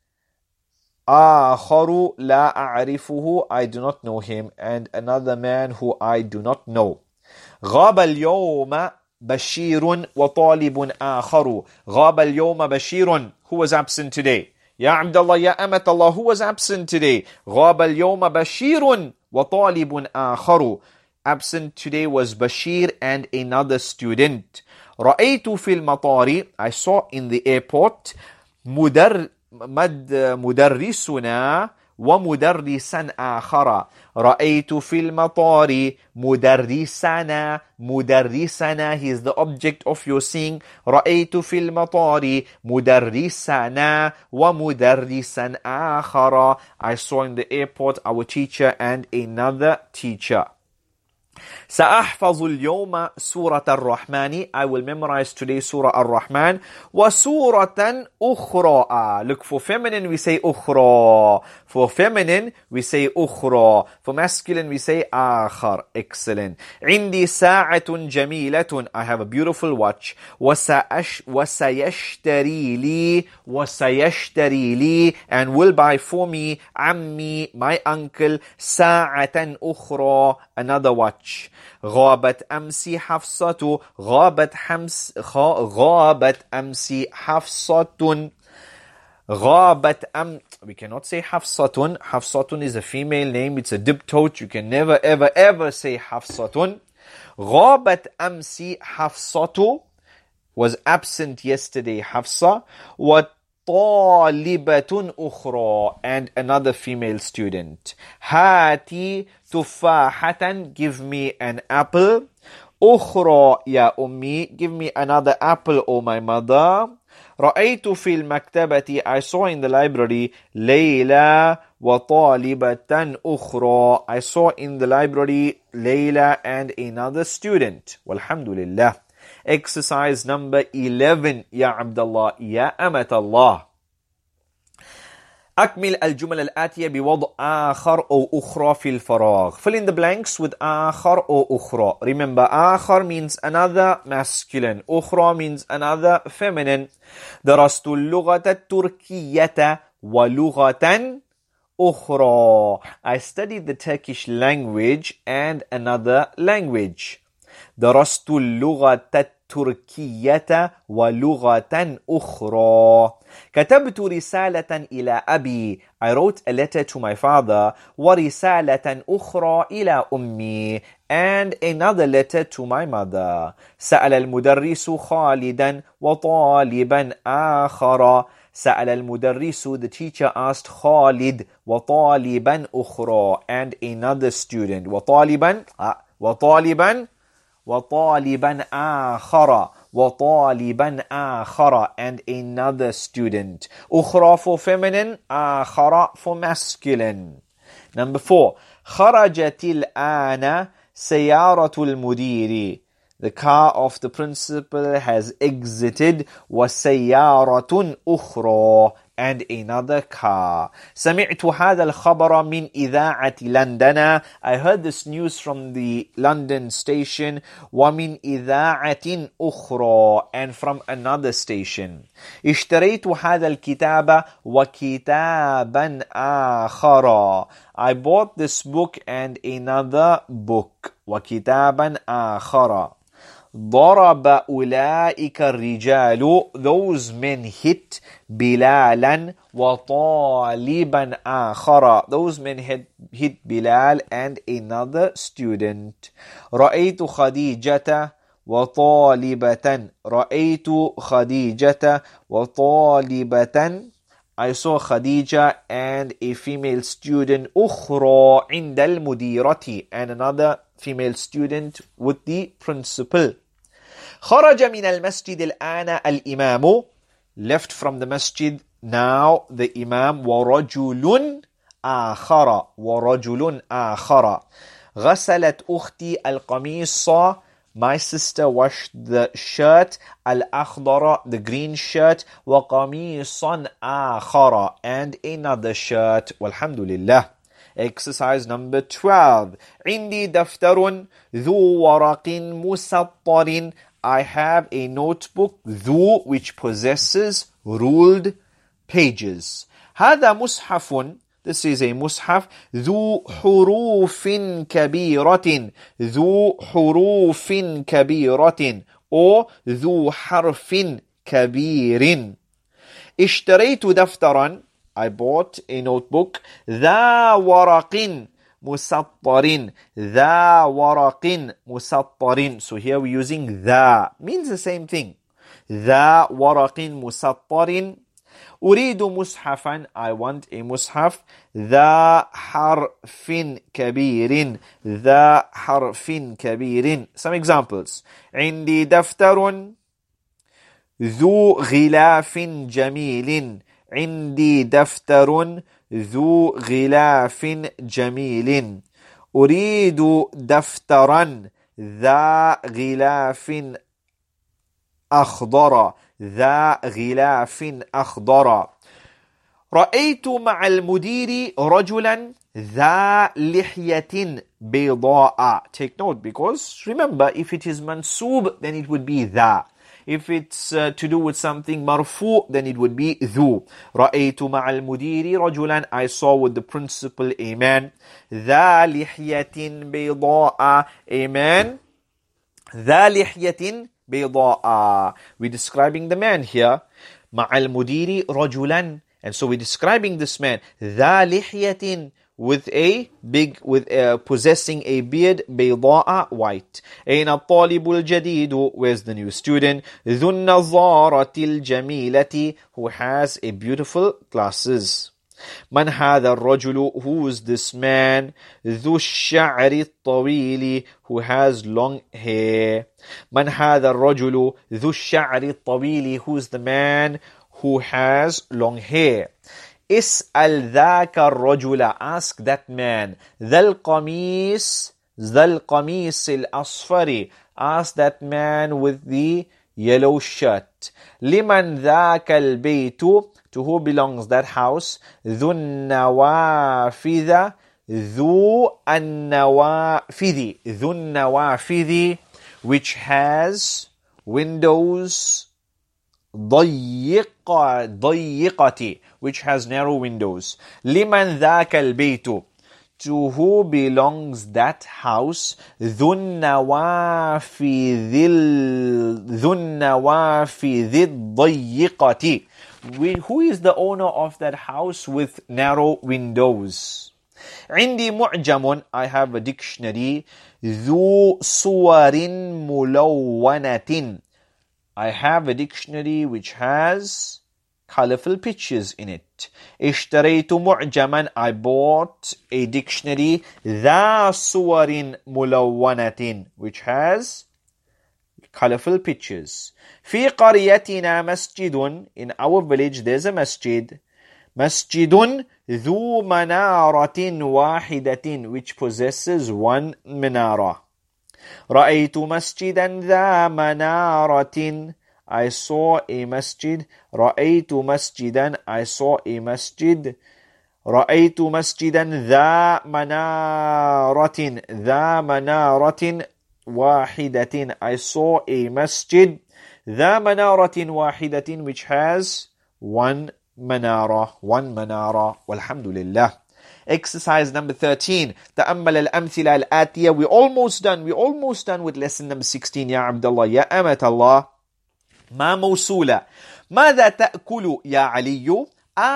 آخر لا أعرفه. I do not know him. And another man who I do not know. غاب اليوم بشير وطالب آخر. غاب اليوم بشير. Who was absent today? يا عبد الله يا أمة الله. Who was absent today? غاب اليوم بشير وطالب آخر. Absent today was Bashir and another student. رأيت في المطار. I saw in the airport. مدرسنا ومدرسا آخر. رأيت في المطار مدرسنا. مدرسنا, he is the object of your seeing. رأيت في المطار مدرسنا ومدرسا آخر. I saw in the airport our teacher and another teacher. سأحفظ اليوم سورة الرحمن. I will memorize today Surah Ar-Rahman. وسورة أخرى. Look, for feminine we say أخرى. For feminine we say أخرى. For masculine we say آخر. Excellent. عندي ساعة جميلة. I have a beautiful watch. وسيشتري لي and will buy for me عمي, my uncle, ساعة أخرى, another watch. غابت أمس حفصة. غابت أمس حفصة. We cannot say حفصة. حفصة is a female name. It's a diptote. You can never ever say حفصة. غابت أمس حفصة was absent yesterday. حفصة. طالبة أخرى, and another female student. هاتي تفاحة. Give me an apple. أخرى يا أمي. Give me another apple, O my mother. رأيت في المكتبة. I saw in the library. ليلى وطالبة أخرى. I saw in the library Layla and another student. Walhamdulillah. Exercise number 11. يا عبد الله يا أمة الله. أكمل الجمل الآتية بوضع آخر أو أخرى في الفراغ. Fill in the blanks with آخر أو أخرى. Remember, آخر means another masculine. أخرى means another feminine. درست اللغة التركية ولغة أخرى. I studied the Turkish language and another language. درست اللغة التركية ولغة أخرى. كتبت رسالة إلى أبي. I wrote a letter to my father. ورسالة أخرى إلى أمي. And another letter to my mother. سأل المدرس خالدا وطالبا آخر. سأل المدرس, the teacher asked خالد وطالبا أخرى, and another student. وطالبا آخر. وطالبا آخر, and another student. أخرى for feminine, آخر for masculine. Number 4. خرجت الآن سيارة المدير. The car of the principal has exited. وسيارة أخرى, and another car. سمعت هذا الخبر من إذاعة لندن. I heard this news from the London station. ومن إذاعة أخرى, and from another station. اشتريت هذا الكتاب وكتابا آخر. I bought this book and another book. وكتابا آخر. ضرب أولئك الرجال, those men hit بلالا وطالبا آخر, those men hit Bilal and another student. رأيت خديجة وطالبة. رأيت خديجة وطالبة. I saw Khadija and a female student. أخرى عند المديرة, and another female student with the principal. خرج من المسجد الآن الإمام. Left from the masjid now the imam. ورجل آخر. ورجل آخر. غسلت أختي القميص. My sister washed the shirt. الأخضر, the green shirt. وقميصا آخر, and another shirt. والحمد لله. Exercise number 12. عندي دفتر ذو ورق مسطر. I have a notebook ذو, which possesses ruled pages. هذا مصحف. This is a mushaf. ذو حروف كبيرة. ذو حروف كبيرة, or ذو حرف كبير. اشتريت دفترا. I bought a notebook. ذا ورق مسطر. ذا ورق مسطر. So here we're using ذا. Means the same thing. ذا ورق مسطر. أريد مصحفا. I want a mushaf. ذا حرف كبير. ذا حرف كبير. Some examples. عندي دفتر ذو غلاف جميل. عندي دفتر ذو غلاف جميل. أريد دفترا ذا غلاف أخضر. ذا غلاف أخضر. رأيت مع المدير رجلا ذا لحية بيضاء. Take note, because remember, if it is mansub, then it would be ذا. If it's to do with something marfu, then it would be ذو. رأيت مع المدير رجلا. I saw with the principal a man. ذا لحية بيضاء. A man. ذا لحية بيضاء. We're describing the man here. مع المدير رجلا. And so we're describing this man. ذا لحية, with a big, with possessing a beard. بيضاء, white. أين الطالب الجديد? Where's the new student? ذو النظارة الجميلة, who has a beautiful glasses. من هذا الرجل? Who is this man? ذو الشعر الطويل, who has long hair. من هذا الرجل? ذو الشعر الطويل, who is the man who has long hair. اسأل ذاك الرجل, ask that man. ذا القميص, ذا القميص الأصفر, ask that man with the yellow shirt. لمن ذاك البيت? To who belongs that house? ذو النوافذ. ذو النوافذ. ذو النوافذ, which has windows. ضيقة, which has narrow windows. لمن ذاك البيت? To who belongs that house? ذو النوافذ. ذو النوافذ الضيقة. Who is the owner of that house with narrow windows? عندي معجم. I have a dictionary. ذو صور ملونة. I have a dictionary which has colorful pictures in it. اشتريت معجما. I bought a dictionary. ذا صور ملونة, which has colorful pictures. في قريتنا مسجد. In our village there's a masjid. مسجد ذو منارة واحدة, which possesses one منارة. رأيت مسجدا ذا منارة. I saw a masjid. رأيت مسجدا, I saw a masjid. رأيت مسجدا ذا منارة واحدة, I saw a masjid ذا منارة واحدة, which has one manara. Walhamdulillah. Exercise number 13. تأمل الأمثلة الآتية. We're almost done with lesson number 16. يا عبد الله, يا أمة الله. ما موصولة. ماذا تأكل يا علي؟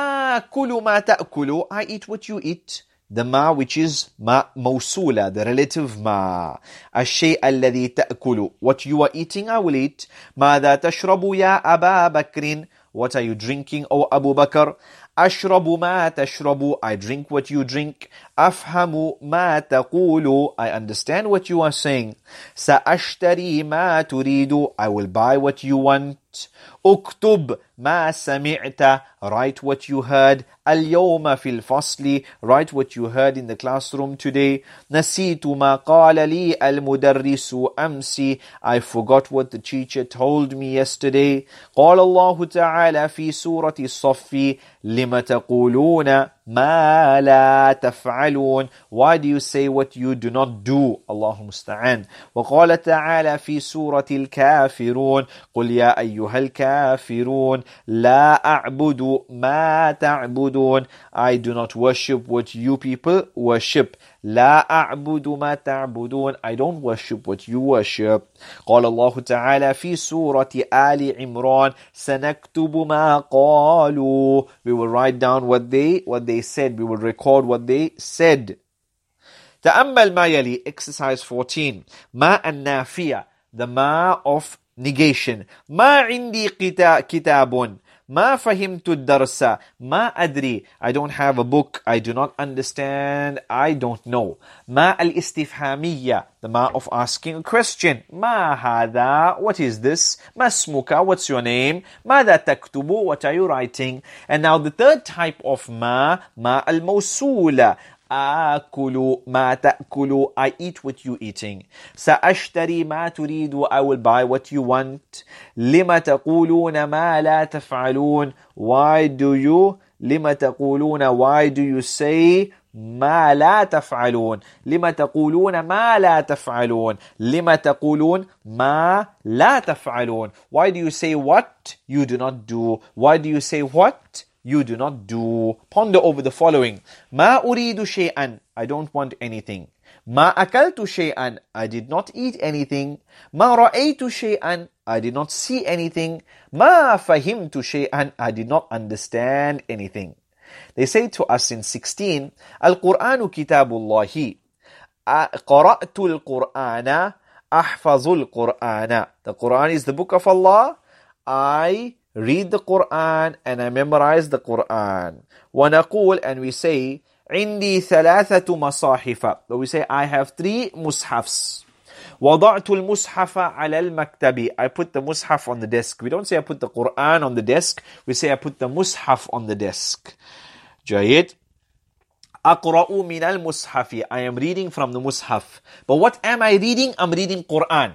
آكل ما تأكل. I eat what you eat. The ma, which is ma موصولة, the relative ma. الشيء الذي تأكل. What you are eating, I will eat. ماذا تشرب يا أبا بكر? What are you drinking, O Abu Bakr? أشرب ما تشرب, I drink what you drink. أفهم ما تقول, I understand what you are saying. سأشتري ما تريد, I will buy what you want. اكتب ما سمعت, write what you heard. اليوم في الفصل, write what you heard in the classroom today. نسيت ما قال لي المدرس أمس, I forgot what the teacher told me yesterday. قال الله تعالى في سورة الصف لم تقولون ما لا تفعلون, why do you say what you do not do? الله مستعان. وقال تعالى في سورة الكافرون قل يا أيها الكافرون لا أعبد ما تعبدون, I do not worship what you people worship. لا أعبد ما تعبدون, I don't worship what you worship. قال الله تعالى في سورة آل عمران سنكتب ما قالوا, we will write down what they said, we will record what they said. تأمل ما يلي. Exercise 14. ما النافية, the ma of negation. ما عندي كتاب. ما فهمت الدرس. ما أدري, I don't have a book, I do not understand, I don't know. ما الاستفهامية, the ma of asking a question. ما هذا, what is this? ما اسمك, what's your name? ماذا تكتب, what are you writing? And now the third type of ما الموصولة. آكل ما تأكل, I eat what you eating. سأشتري ما تريد, I will buy what you want. لما تقولون ما لا تفعلون, why do you say ما لا تفعلون. لما تقولون ما لا تفعلون. لما تقولون ما لا تفعلون, why do you say what you do not do? Why do you say what you do not do? Ponder over the following. ما أريد شيئا, I don't want anything. ما أكلت شيئا, I did not eat anything. ما رأيت شيئا, I did not see anything. ما فهمت شيئا, I did not understand anything. They say to us in 16, القرآن كتاب الله. قرأت القرآن أحفظ القرآن. The Quran is the book of Allah. I read the Quran and I memorize the Quran. ونقول, and we say, عندي ثلاثة مصاحف. But we say, I have 3 mushafs. وضعت المصحف على المكتب. I put the mushaf on the desk. We don't say I put the Quran on the desk. We say I put the mushaf on the desk. جيد. أقرأ من المصحف. I am reading from the mushaf. But what am I reading? I'm reading Quran.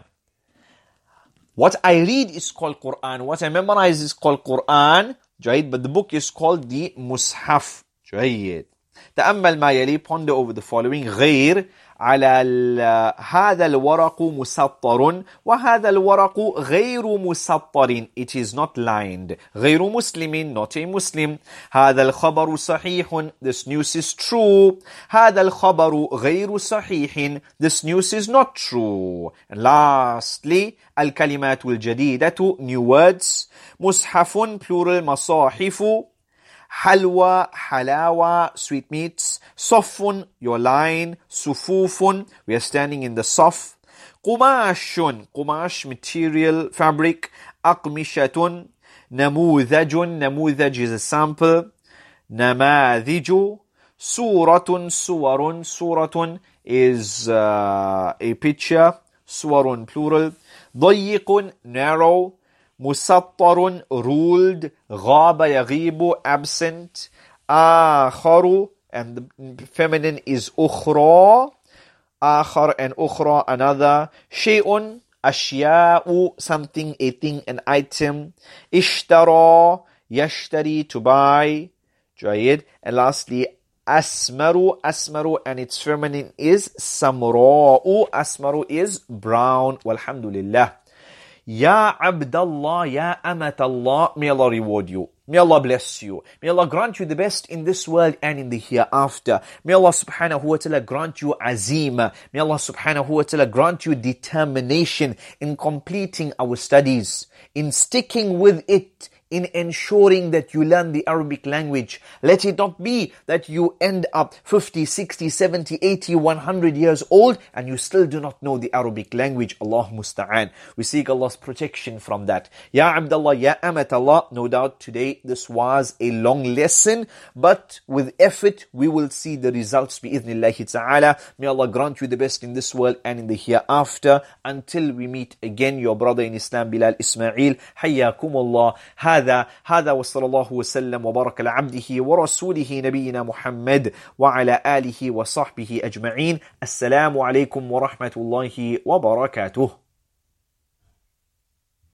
What I read is called Quran. What I memorize is called Quran. جيد. But the book is called the mushaf. جيد. تأمل ما يلي. Ponder over the following. غير على هذا الورق مسطر وهذا الورق غير مسطر. It is not lined. غير مسلم, not a Muslim. هذا الخبر صحيح. This news is true. هذا الخبر غير صحيح. This news is not true. And lastly, الكلمات الجديدة, new words. مصحف, plural, مصاحف. حلوى, حلاوة, sweetmeats. صف, your line. صفوف, we are standing in the صف. قماش, قماش, material, fabric. أقمشة. نموذج, نموذج is a sample. نماذج. صورة, صور, صورة is a picture. صور, plural. ضيق, narrow. مسطر, ruled. غاب, يغيب, absent. آخر, and the feminine is أخرى. آخر and أخرى, another. شيء, Ashya'u, something, a thing, an item. Ishtara, yashtari, to buy. Jayid. And lastly, asmaru, asmaru, and its feminine is samra'u. Asmaru is brown. Walhamdulillah. Ya Abdallah, Ya Amatallah, may Allah reward you. May Allah bless you. May Allah grant you the best in this world and in the hereafter. May Allah subhanahu wa ta'ala grant you azima. May Allah subhanahu wa ta'ala grant you determination in completing our studies, in sticking with it, in ensuring that you learn the Arabic language. Let it not be that you end up 50, 60, 70, 80, 100 years old and you still do not know the Arabic language. Allah musta'an. We seek Allah's protection from that. Ya Abdullah, Ya Amatallah. No doubt today this was a long lesson, but with effort we will see the results bi'idhnillahi ta'ala. May Allah grant you the best in this world and in the hereafter. Until we meet again, your brother in Islam, Bilal Ismail. Hayyakumullah. هذا وصلى الله وسلم وبارك على عبده ورسوله نبينا محمد وعلى آله وصحبه أجمعين. السلام عليكم ورحمة الله وبركاته.